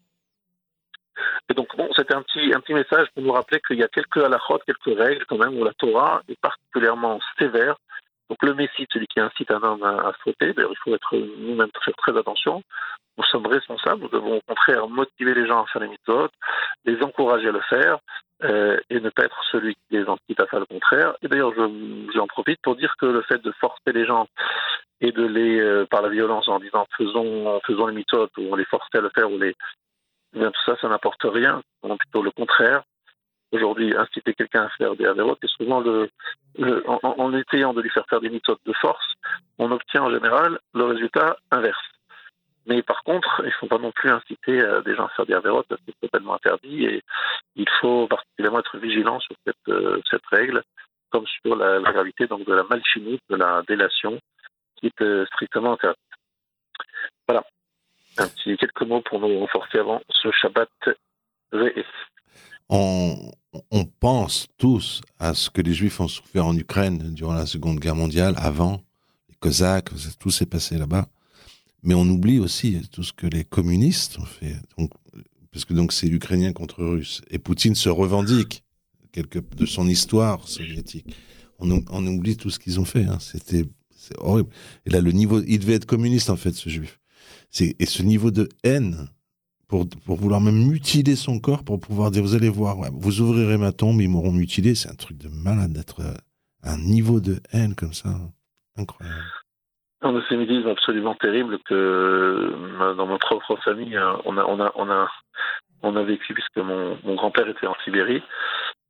Et donc bon, c'était un petit un petit message pour nous rappeler qu'il y a quelques halachot, quelques règles quand même où la Torah est particulièrement sévère. Donc le Messie, celui qui incite un homme à, à fauter, d'ailleurs il faut être nous-mêmes faire très attention. Nous sommes responsables, nous devons au contraire motiver les gens à faire les mitzvot, les encourager à le faire, euh, et ne pas être celui qui les incite à faire le contraire. Et d'ailleurs, je, j'en profite pour dire que le fait de forcer les gens et de les, euh, par la violence, en disant faisons, faisons les mitzvot, ou on les forçait à le faire, ou les, eh bien, tout ça, ça n'apporte rien, non, plutôt le contraire. Aujourd'hui, inciter quelqu'un à faire des avérotes, et souvent, le, le, en, en essayant de lui faire faire des mitzvot de force, on obtient en général le résultat inverse. Mais par contre, il ne faut pas non plus inciter euh, des gens à faire des avérotes, parce que c'est totalement interdit, et il faut particulièrement être vigilant sur cette, euh, cette règle, comme sur la, la gravité donc de la malchimie, de la délation, qui est euh, strictement interdite. Voilà. Un petit quelques mots pour nous renforcer avant ce Shabbat V S. On, on pense tous à ce que les Juifs ont souffert en Ukraine durant la Seconde Guerre mondiale, avant, les Cosaques, tout s'est passé là-bas. Mais on oublie aussi tout ce que les communistes ont fait. Donc, parce que donc c'est Ukrainien contre Russe. Et Poutine se revendique quelque, de son histoire soviétique. On, on oublie tout ce qu'ils ont fait. Hein. C'était c'est horrible. Et là, le niveau, il devait être communiste en fait, ce Juif. C'est, et ce niveau de haine, pour, pour vouloir même mutiler son corps, pour pouvoir dire, vous allez voir, ouais, vous ouvrirez ma tombe, ils m'auront mutilé. C'est un truc de malade d'être à un niveau de haine comme ça. Incroyable. Un antisémitisme absolument terrible que dans ma propre famille, on a, on a, on a, on a vécu, puisque mon, mon grand-père était en Sibérie.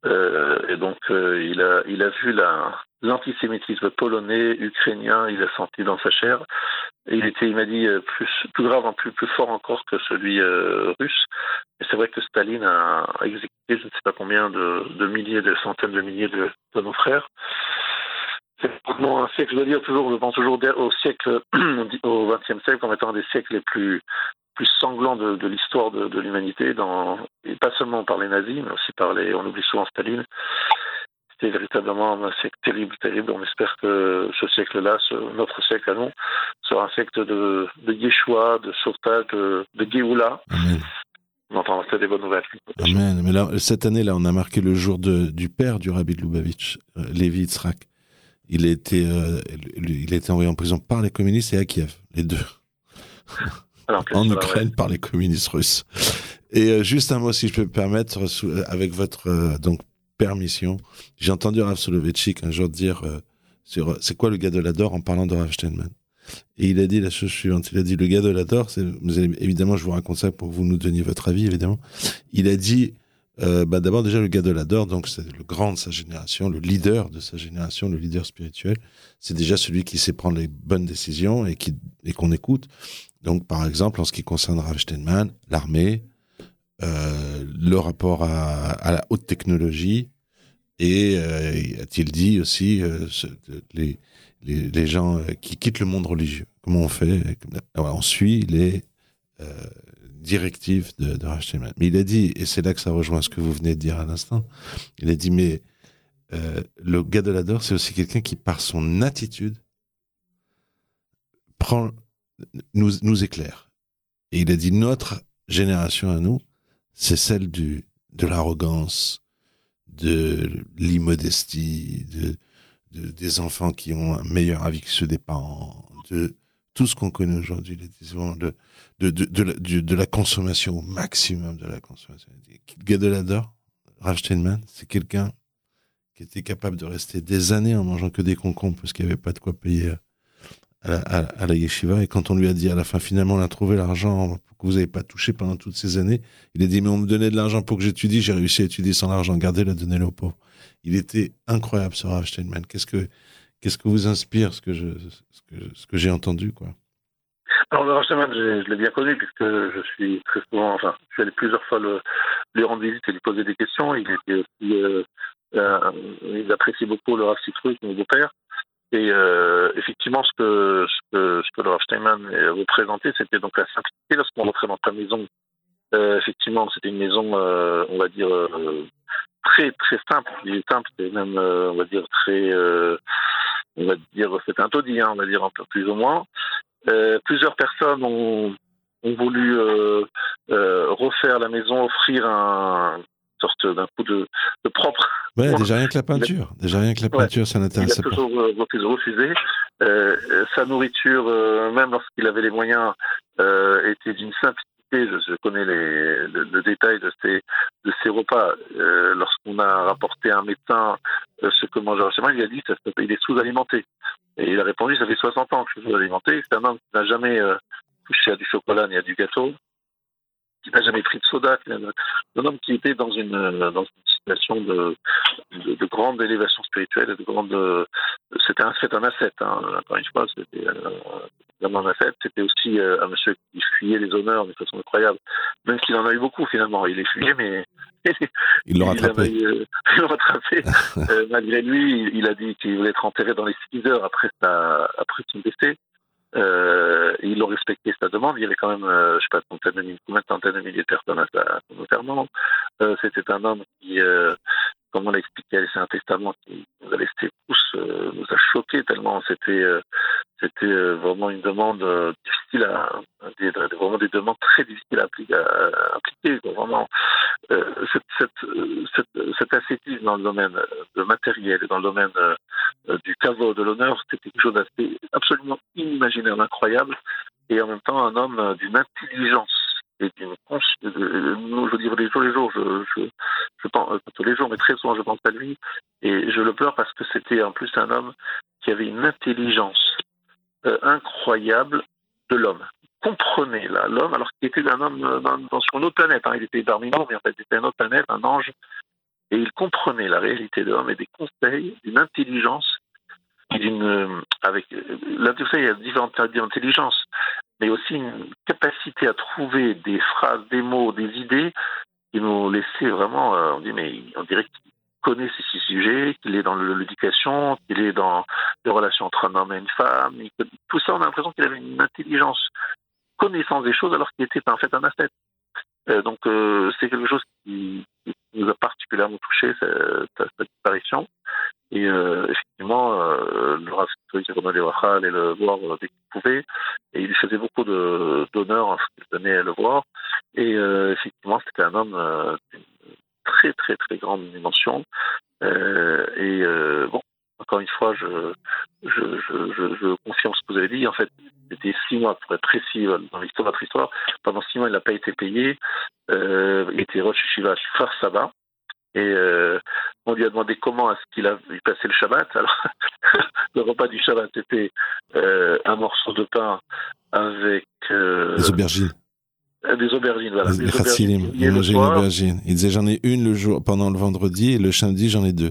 Euh, et donc, euh, il, a, il a vu la, l'antisémitisme polonais, ukrainien, il l'a senti dans sa chair. Et il était, il m'a dit, plus, plus grave, plus, plus fort encore que celui euh, russe. Et c'est vrai que Staline a exécuté je ne sais pas combien de, de milliers, de centaines de milliers de, de nos frères. C'est vraiment un siècle, je veux dire toujours, je pense toujours au siècle, au vingtième siècle, comme étant un des siècles les plus, plus sanglants de, de l'histoire de, de l'humanité, dans, et pas seulement par les nazis, mais aussi par les, on oublie souvent Staline. C'était véritablement un siècle terrible, terrible. On espère que ce siècle-là, ce, notre siècle à nous, sera un siècle de, de Yeshua, de sauvetage, de, de Géoula. Amen. On entend c'est des bonnes nouvelles. Amen. Mais là, cette année-là, on a marqué le jour de, du père du Rabbi de Lubavitch, euh, Lévi Yitzhak. Il a été, euh, il a été envoyé en prison par les communistes et à Kiev, les deux. Alors, en Ukraine, ouais. Par les communistes russes. Et euh, juste un mot, si je peux me permettre, sous, avec votre euh, donc permission, j'ai entendu Rav Soloveitchik un jour dire euh, sur c'est quoi le Gadolador en parlant de Rav Steinman. Et il a dit la chose suivante. Il a dit le Gadolador, c'est, vous allez, évidemment, je vous raconte ça pour que vous nous donniez votre avis, évidemment. Il a dit Euh, bah d'abord déjà le Gadolador, donc c'est le grand de sa génération, le leader de sa génération, le leader spirituel. C'est déjà celui qui sait prendre les bonnes décisions et qui et qu'on écoute. Donc par exemple en ce qui concerne Rav Steinman, l'armée, euh, le rapport à, à la haute technologie et euh, a-t-il dit aussi euh, ce, les, les les gens qui quittent le monde religieux. Comment on fait? On suit les euh, directive de, de Rav Steinman. Mais il a dit, et c'est là que ça rejoint ce que vous venez de dire à l'instant, il a dit, mais euh, le Gadolador, c'est aussi quelqu'un qui, par son attitude, prend, nous, nous éclaire. Et il a dit, notre génération à nous, c'est celle du, de l'arrogance, de l'immodestie, de, de, des enfants qui ont un meilleur avis que ceux des parents, de tout ce qu'on connaît aujourd'hui, de, de, de, de, la, de, de la consommation au maximum de la consommation. Gadolador, Rav Steinman, c'est quelqu'un qui était capable de rester des années en mangeant que des concombres parce qu'il n'y avait pas de quoi payer à la, à, à la yeshiva. Et quand on lui a dit à la fin, finalement, on a trouvé l'argent que vous n'avez pas touché pendant toutes ces années, il a dit, mais on me donnait de l'argent pour que j'étudie, j'ai réussi à étudier sans l'argent, gardez-le, donnez-le aux pauvres. Il était incroyable, ce Rav Steinman. Qu'est-ce que Qu'est-ce que vous inspire, ce que, je, ce que, ce que j'ai entendu, quoi? Alors, le Rav Steinman, je, je l'ai bien connu, puisque je suis très souvent, enfin, je suis allé plusieurs fois le, lui rendre visite et lui poser des questions. Il était aussi, euh, euh, il appréciait beaucoup le Rav Sitrus, mon beau-père. Et euh, effectivement, ce que, ce que, ce que le Rav Steinman représentait, c'était donc la simplicité. Lorsqu'on rentrait dans ta maison, euh, effectivement, c'était une maison, euh, on va dire, euh, très, très simple. Il est simple, c'était même, euh, on va dire, très... Euh, on va dire, c'est un taudis, hein, on va dire un peu plus ou moins. Euh, plusieurs personnes ont, ont voulu euh, euh, refaire la maison, offrir un, une sorte d'un coup de, de propre. Ouais, déjà rien que la peinture. A, déjà rien que la peinture, ouais, ça n'intéressait pas. Il a toujours euh, refusé. Euh, sa nourriture, euh, même lorsqu'il avait les moyens, euh, était d'une simplicité. Je, je connais les, le, le détail de ces, de ces repas. Euh, lorsqu'on a rapporté à un médecin euh, ce que mange Rav Steinman, il a dit qu'il est sous-alimenté. Et il a répondu, ça fait soixante ans que je suis sous-alimenté. C'est un homme qui n'a jamais euh, touché à du chocolat ni à du gâteau, qui n'a jamais pris de soda. Qui un homme qui était dans une, dans une situation de, de, de grande élévation spirituelle, de grande. C'était un, c'était un ascète, hein, encore une fois, c'était euh, vraiment un ascète. C'était aussi euh, un monsieur qui fuyait les honneurs de façon incroyable, même s'il en a eu beaucoup finalement. Il les fuyait, mais il l'a rattrapé. Il, euh, il l'a rattrapé. euh, malgré lui, il a dit qu'il voulait être enterré dans les six heures après sa, après son décès. Euh, il a respecté sa demande. Il y avait quand même, euh, je sais pas, une centaine de milliers, une centaine de milliers de personnes à, sa, à son enterrement. Euh, c'était un homme qui, euh, comme on l'a expliqué, a laissé un testament qui nous a laissé tous, euh, nous a choqués tellement c'était, euh, c'était euh, vraiment une demande euh, difficile à, des, vraiment des demandes très difficiles à appliquer, à appliquer quoi, vraiment. Euh, cette, cette, cette, cet ascétisme dans le domaine de matériel et dans le domaine euh, du caveau, de l'honneur, c'était quelque chose d'assez absolument inimaginable, incroyable, et en même temps un homme d'une intelligence et d'une conscience. Je veux dire, les jours les jours, je, je, je pense, pas tous les jours, mais très souvent je pense à lui, et je le pleure parce que c'était en plus un homme qui avait une intelligence euh, incroyable de l'homme. Comprenez là, l'homme, alors qu'il était un homme dans, dans, sur une autre planète, hein. Il était parmi nous, mais en fait, il était une autre planète, un ange, et il comprenait la réalité de l'homme et des conseils, d'une intelligence, et d'une, avec, là, tu sais, il y a différentes types d'intelligence, mais aussi une capacité à trouver des phrases, des mots, des idées qui nous laissaient vraiment, euh, on dit, mais on dirait qu'il connaît ces six sujets, qu'il est dans l'éducation, qu'il est dans les relations entre un homme et une femme, il, tout ça, on a l'impression qu'il avait une intelligence, connaissance des choses, alors qu'il était en fait un ascète. Euh, donc, euh, c'est quelque chose qui, qui nous a particulièrement touché, cette, cette disparition. Et euh, effectivement, euh, le Rav allait le voir dès qu'il pouvait, et il lui faisait beaucoup de, d'honneur en ce qu'il venait le voir. Et euh, effectivement, c'était un homme euh, d'une très très très grande dimension. Euh, et euh, bon, encore une fois, je, je, je, je, je confirme ce que vous avez dit. En fait, c'était six mois, pour être précis dans l'histoire de notre histoire. Pendant six mois, il n'a pas été payé. Euh, il était Rosh Yeshiva Kfar Saba. Et euh, on lui a demandé comment est-ce qu'il a il passait le Shabbat. Alors, le repas du Shabbat était euh, un morceau de pain avec... Euh, des aubergines. Des aubergines, voilà. Les chassidim. Il mangeait une aubergine. Il disait j'en ai une le jour, pendant le vendredi, et le samedi, j'en ai deux.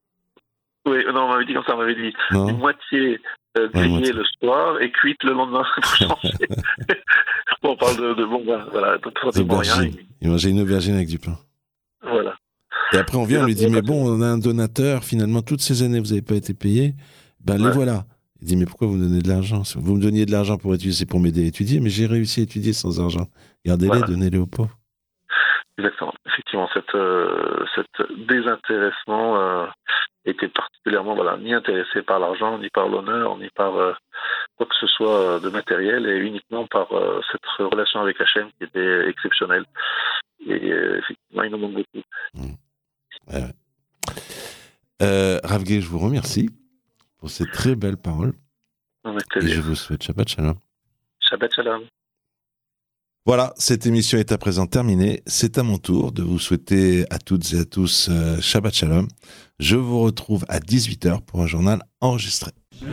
Oui, non, on m'avait dit comme ça, on m'avait dit non. une moitié euh, grillée ouais, le soir et cuite le lendemain pour changer. Bon, on parle de, de bon, ben, voilà, pratiquement rien. Il... il mangeait une aubergine avec du pain. Voilà. Et après, on vient, on lui dit, mais bon, on a un donateur, finalement, toutes ces années, vous n'avez pas été payé, ben ouais. Les voilà. Il dit, mais pourquoi vous me donnez de l'argent ? Vous me donniez de l'argent pour étudier, c'est pour m'aider à étudier, mais j'ai réussi à étudier sans argent. Gardez-les, voilà. Donnez-les aux pauvres. Exactement. Effectivement, cette, euh, cet désintéressement euh, était particulièrement, voilà, ni intéressé par l'argent, ni par l'honneur, ni par euh, quoi que ce soit de matériel, et uniquement par euh, cette relation avec Hachem qui était exceptionnelle. Et euh, effectivement, il nous manque beaucoup. Mmh. Ouais. Euh, Rav Gué, je vous remercie pour ces très belles paroles. Et je vous souhaite Shabbat Shalom. Shabbat Shalom. Voilà, cette émission est à présent terminée. C'est à mon tour de vous souhaiter à toutes et à tous euh, Shabbat Shalom. Je vous retrouve à dix-huit heures pour un journal enregistré.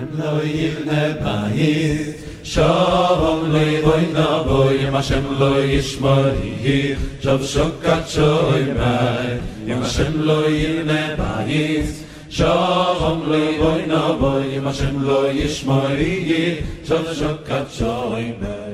Shalom levoy na boy, Hashem lo yishmari, Shav shokat shoy mai, Hashem lo yirne bayis. Shalom levoy na boy, Hashem lo yishmari, Shav shokat shoy mai.